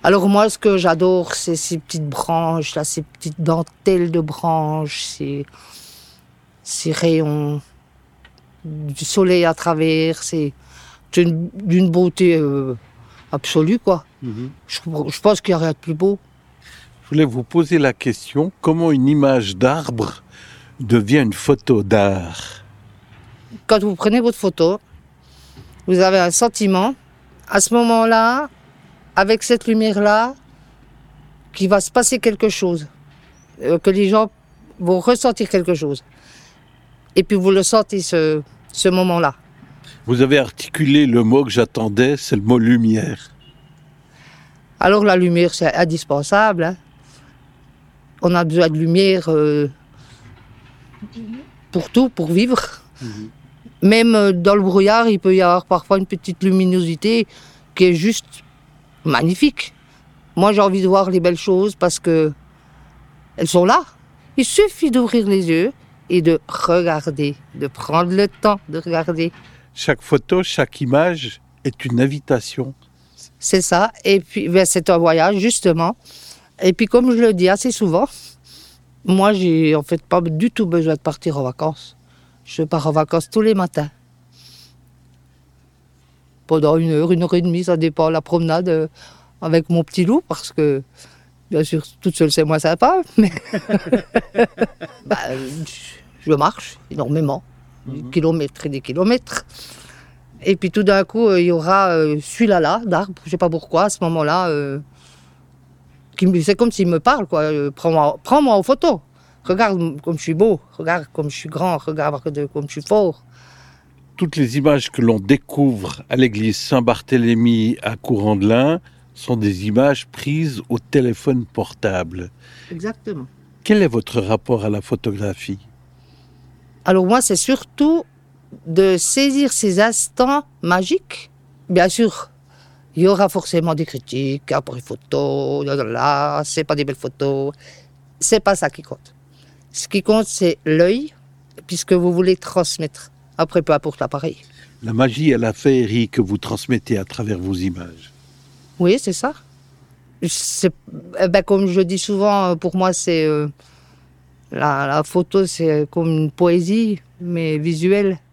Alors moi, ce que j'adore, c'est ces petites branches, là, ces petites dentelles de branches, ces rayons du soleil à travers, c'est d'une beauté absolue, quoi. Je pense qu'il n'y a rien de plus beau. Je voulais vous poser la question, comment une image d'arbre devient une photo d'art? Quand vous prenez votre photo, vous avez un sentiment, à ce moment-là, avec cette lumière-là, qu'il va se passer quelque chose, que les gens vont ressentir quelque chose. Et puis vous le sentez, ce moment-là. Vous avez articulé le mot que j'attendais, c'est le mot lumière. Alors la lumière, c'est indispensable, hein. On a besoin de lumière pour tout, pour vivre. Même dans le brouillard, il peut y avoir parfois une petite luminosité qui est juste magnifique. Moi, j'ai envie de voir les belles choses parce que elles sont là. Il suffit d'ouvrir les yeux et de regarder, de prendre le temps de regarder. Chaque photo, chaque image est une invitation. C'est ça. Et puis, c'est un voyage, justement. Et puis, comme je le dis assez souvent, moi, j'ai en fait pas du tout besoin de partir en vacances. Je pars en vacances tous les matins. Pendant 1 heure et demie, ça dépend de la promenade avec mon petit loup, parce que, bien sûr, toute seule, c'est moins sympa, mais je marche énormément, des kilomètres et des kilomètres. Et puis tout d'un coup, il y aura celui-là, d'arbre, je ne sais pas pourquoi, à ce moment-là, c'est comme s'il me parle, quoi. Prends-moi en photo. Regarde comme je suis beau, regarde comme je suis grand, regarde comme je suis fort. Toutes les images que l'on découvre à l'église Saint-Barthélemy à Courant-de-Lin sont des images prises au téléphone portable. Exactement. Quel est votre rapport à la photographie? Alors moi, c'est surtout de saisir ces instants magiques. Bien sûr, il y aura forcément des critiques après photos, là, c'est pas des belles photos. C'est pas ça qui compte. Ce qui compte, c'est l'œil, puisque vous voulez transmettre. Après, peu importe l'appareil. La magie et la féerie que vous transmettez à travers vos images. Oui, c'est ça. Comme je dis souvent, pour moi, c'est la photo, c'est comme une poésie, mais visuelle.